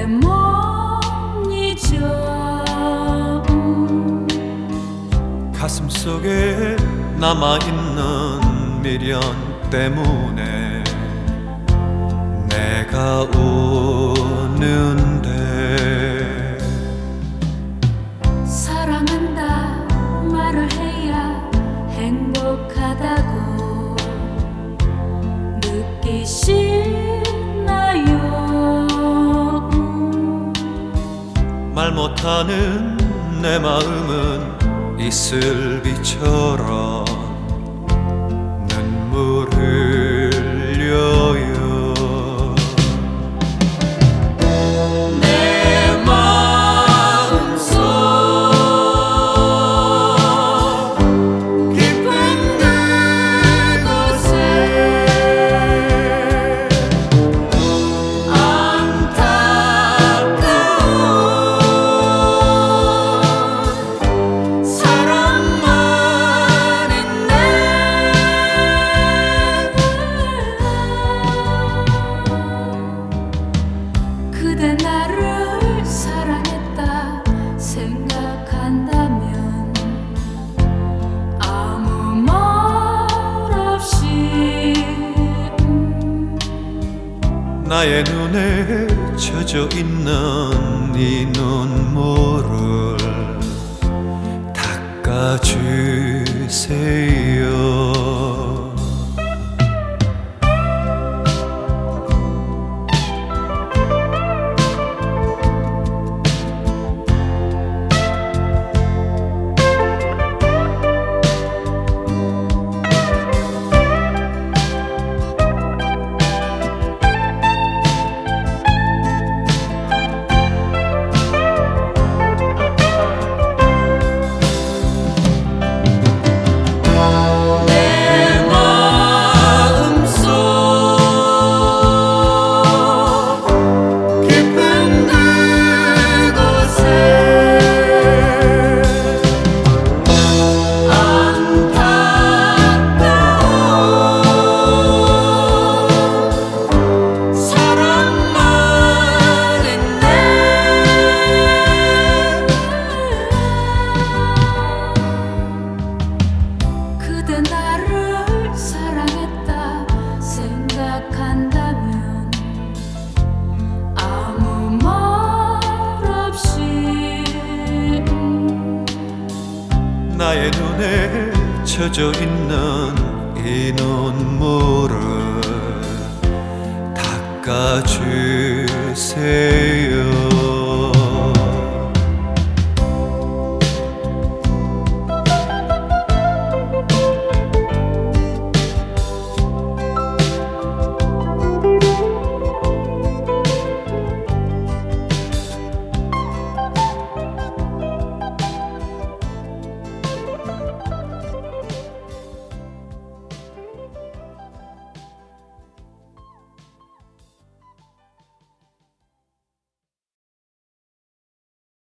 못 잊어. 가슴속에 남아있는 미련 때문에 내가 우는데, 사랑한다 말을 해야 행복하다고 느끼시나요? 말 못하는 내 마음은 이슬비처럼 눈물을 흘려요. 내 마음속 깊은 그곳에 안타까운 사랑만 있네. 그대 나를 사랑했다 생각한다면 아무 말 없이 나의 눈에 젖어 있는 이 눈물을 닦아주세요. 내 마음속 깊은 그곳에 안타까운 사랑만 있네. 그대 나를 사랑했다 생각한다면 아무 말 없이 나의 눈에 젖어 있는 이 눈물을 닦아주세요.